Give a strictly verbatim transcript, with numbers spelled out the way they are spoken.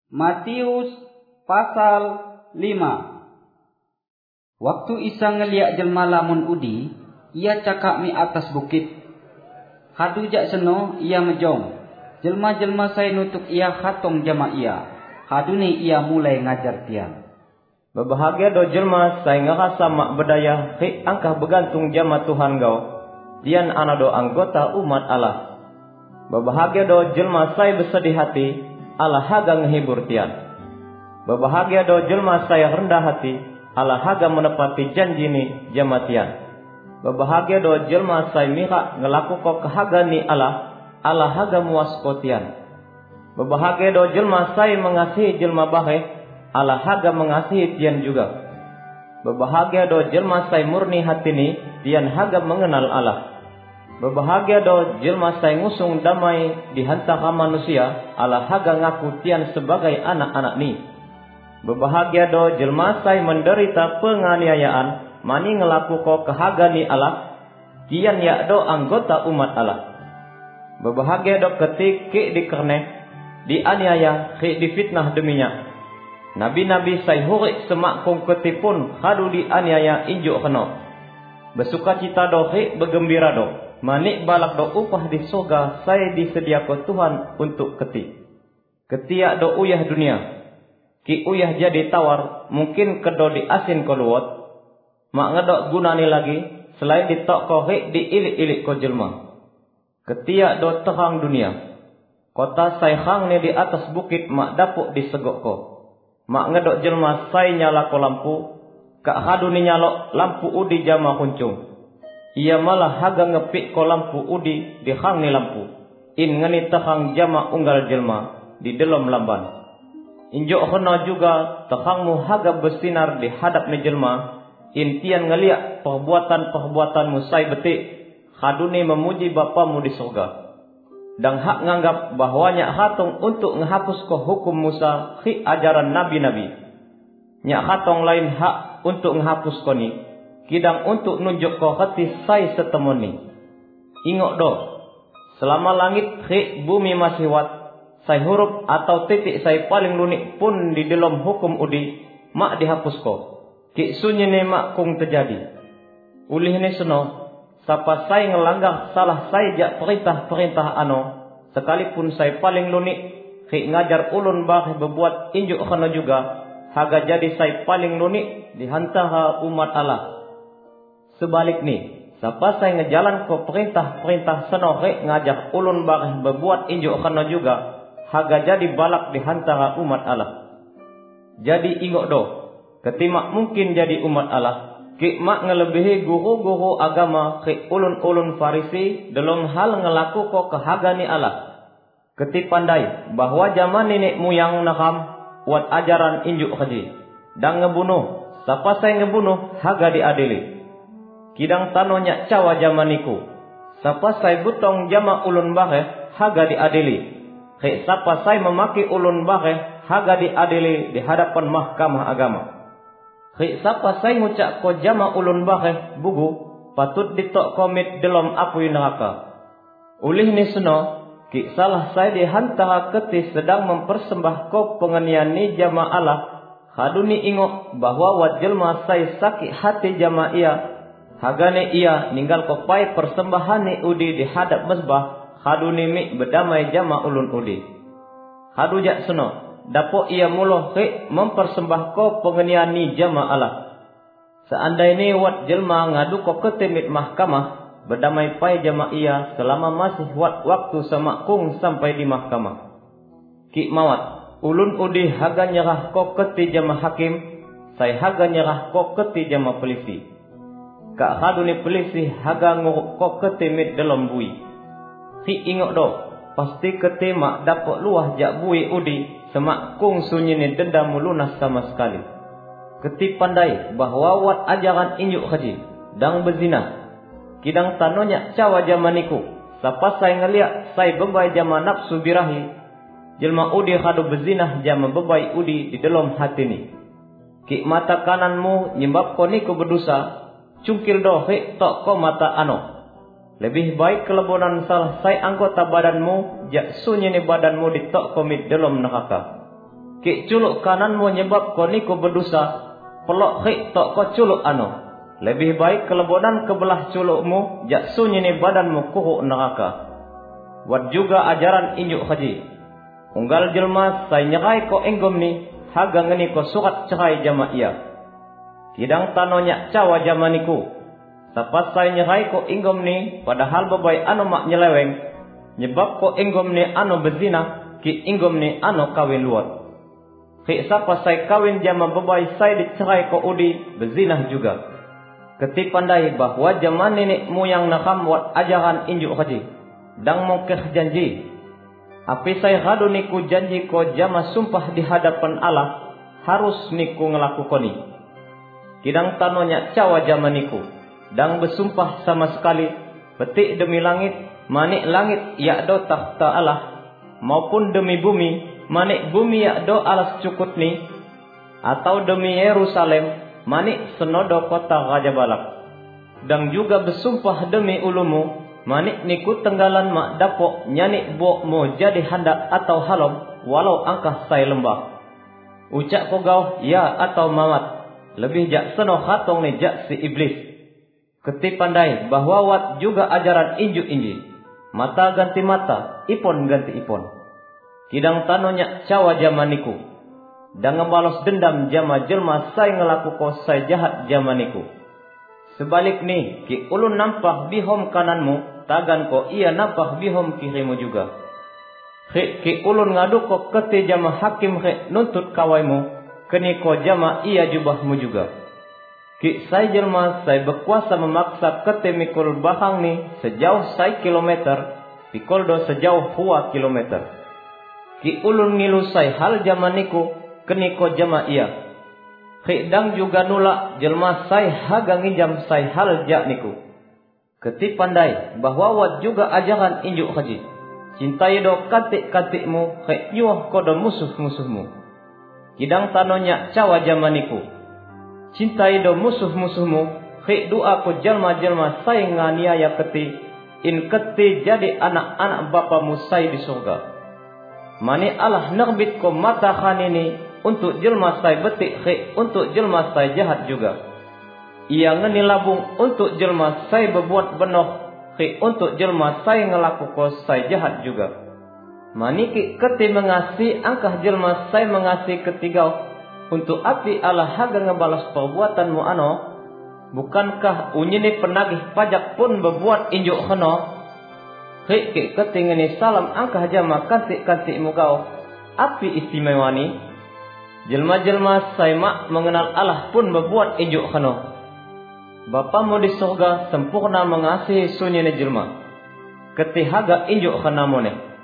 Matius pasal lima. Waktu Isa ngeliak jelma lamun udi, ia cakap mi atas bukit. Hadu jak seno ia mejong. Jelma-jelma saya nutuk ia khatong jama ia. Hadu ni ia mulai ngajar tiang. Berbahagia do jelma saya ngerasa mak berdaya hik angkah bergantung jama Tuhan gau. Dian ana do anggota umat Allah. Berbahagia do jelma saya bersedih hati, Allah haga ngehibur tian. Berbahagia do jelma saya rendah hati, Allah haga menepati janji ni jama tian. Berbahagia do jelma saya mihak ngelaku ko kehaga ni Allah, Allah haga muas ko tian. Berbahagia do jelma saya mengasihi jelma bahe, Allah haga mengasihi tian juga. Berbahagia do jelma saya murni hati ni, tian haga mengenal Allah. Berbahagia do jelma saya ngusung damai di hantara manusia, Allah haga ngaku tian sebagai anak-anak ni. Berbahagia do jelma saya menderita penganiayaan, mani ngelaku ko kehaga ni Allah, tian ya do anggota umat Allah. Berbahagia do ketik ke dikerne, dianiaya, ke difitnah deminya. Nabi-nabi saya hurik semak kong ketipun hadu dianiaya injuk kena. Bersuka cita do ke bergembira do. Manik balak do upah di surga saya disediakan Tuhan untuk keti. Ketiak do uyah dunia. Ki uyah jadi tawar, mungkin kedo di asin ko luwat. Mak ngedok gunani lagi, selain ditok ko hik diilik-ilik ko jelma. Ketiak do terang dunia. Kota saya hang ni di atas bukit mak dapuk disegok ko. Mak ngedok jelma saya nyala ko lampu, kak hadu ni nyalok lampu udi jama kuncung. Ia malah haga ngepik ko lampu udi di hang ni lampu. In ngani tehang jama unggal jelma di dalam lamban. Injok kena juga tehangmu haga bersinar di hadap ni jelma. In tian ngeliak perbuatan-perbuatanmu say betik. Haduni memuji bapamu di surga. Dan hak nganggap bahwanya hatung untuk menghapus ko hukum Musa khi ajaran nabi-nabi. Nyak hatong lain hak untuk menghapus ko ni. Kidang untuk nunjuk ko hati saya setemoni. Ingok do, selama langit hik bumi masih wat, saya huruf atau titik saya paling lunik pun di dalam hukum udi, mak dihapus ko. Kik sunyi ni mak kung terjadi. Ulih ni seno, sapa saya ngelanggar salah saya jak perintah-perintah ano, sekalipun saya paling lunik, hik ngajar ulun bah berbuat injuk kena juga, haga jadi saya paling lunik di hantara umat Allah. Sebalik ni, siapa saya ngejalan ko perintah-perintah senohek ngajak ulun bareh berbuat injuk kena juga, haga jadi balak di hantara umat Allah. Jadi ingok do, ketimak mungkin jadi umat Allah, ki mak ngelebihi guru-guru agama ki ulun-ulun Farisi dalam hal ngelaku ko kehaga ni Allah. Keti pandai bahwa zaman nenek muyang nakam buat ajaran injuk haji dan ngebunuh, siapa saya ngebunuh haga diadili. Kidang tanonya cawa jamaniku. Sapa saya butong jama ulun bahe, haga diadili. Hei sapa saya memaki ulun bahe, haga diadili di hadapan mahkamah agama. Hei sapa saya ngucak ko jama ulun bahe, bugu, patut ditok komit dalam api neraka. Ulih ni seno, ki salah saya dihantara keti sedang mempersembah ko penganian ni jama Allah. Haduni ingok bahwa wajelma saya sakit hati jama ia. Hagane ia ninggal kopai persembahan ni udi di hadap mesbah. Hadu ni mik berdamai jama ulun udi. Hadu jak seno, dapok ia muloh hik mempersembah ko pengenian ni jama Allah. Seandai ni wat jelma ngadu ko ketimit mahkamah, berdamai pai jama ia selama masih wat waktu semakung sampai di mahkamah. Ki mawat, ulun udi haga nyerah ko keti jama hakim, saya haga nyerah ko keti jama polisi. Kak hadu ni polisi haga nguruk ko ketimit dalam bui. Ki ingok do, pasti ketimak dapat luah jak bui udi, semak kung sunyi ni dendam lunas sama sekali. Keti pandai bahwa wat ajaran injuk haji, dang berzina. Kidang tanonya cawa jamaniku, sapa saya ngeliak saya bebai jama nafsu birahi. Jelma udi hadu berzinah jama bebai udi di dalam hati ni. Ki mata kananmu nyembab ko niku berdosa. Cungkil do hik tok ko mata ano. Lebih baik kelebonan salah saya anggota badanmu, jak sunyi ni badanmu ditok komit dalam neraka. ki culuk kananmu nyebab ko niku berdosa, pelok khik tok ko culuk ano. Lebih baik kelebonan kebelah culukmu jak sunyi ni badanmu kuhuk neraka. Wat juga ajaran injuk haji. Unggal jelma sai nyerai ko enggom ni haga ngeni ko surat cerai jama ia. Kidang tanonya cawa jama niku. Sapas sai nyerai ko enggom ni padahal bebai anu mak nyeleweng. Nyebab ko enggom ni anu bezina ki enggom ni anu kawin luar. Ki sapas sai kawin jama bebai sai dicerai ko udi bezinah juga. Keti pandai bahwa zaman nenek moyang nakam wat ajaran injuk haji. Dang mongkeh janji. Api saya hadu niku janji ko jama sumpah di hadapan Allah. Harus niku ngelakukoni. Kidang tanonya cawa zaman niku. Dang bersumpah sama sekali. Petik demi langit. Manik langit yakdo tahta Allah. Maupun demi bumi. Manik bumi yakdo alas cukut ni. Atau demi Yerusalem. Manik senodo kota Raja Balak. Dan juga bersumpah demi ulumu. Manik niku tenggalan mak dapok nyanik bok mo jadi handak atau halom. Walau angkah sai lembah. Ucap ko gau ya atau mamat. Lebih jak seno hatong ni jak si iblis. Keti pandai bahwa wat juga ajaran inju inji. Mata ganti mata. Ipon ganti ipon. Kidang tanonya cawa zaman niku. Dan ngebalos dendam jama jelma sai ngelaku ko sai jahat jamaniku. Sebalik ni ki ulun nampak bihom kananmu, tagan ko ia nampak bihom kirimu juga. Ki, ki ulun ngadu ko kete jama hakim ki nuntut kawaimu, keni ko jama ia jubahmu juga. Ki sai jelma sai berkuasa memaksa kete mikul bahang ni sejauh sai kilometer, pikul do sejauh hua kilometer. Ki ulun ngilu sai hal jamaniku, keni ko jama ia. Khidang juga nulak jelma sai haga nginjam sai hal jak niku. Keti pandai bahwa wat juga ajaran injuk haji. Cintai do kantik-kantikmu, khid nyuah ko do musuh-musuhmu. Kidang tanonya cawa jama niku. Cintai do musuh-musuhmu, khid doa ko jelma-jelma sai nganiaya keti. In keti jadi anak-anak bapamu sai di surga. Mani Allah nerbit ko mata khanini untuk jelma sai betik khik, untuk jelma sai jahat juga. Ia ngeni labung untuk jelma sai berbuat benoh khik, untuk jelma sai ngelaku ko sai jahat juga. Maniki keti mengasihi angkah jelma sai mengasihi ketigau. Untuk api Allah haga ngebalas perbuatanmu ano. Bukankah unyini penagih pajak pun berbuat injuk kheno. Khik ki keti ngeni salam angkah jama kantik-kantikmu kau. Api istimewa ni. Jelma-jelma sai mak mengenal Allah pun berbuat injuk khano. Bapamu di surga sempurna mengasihi sunyene jelma. Keti haga injuk khana mone.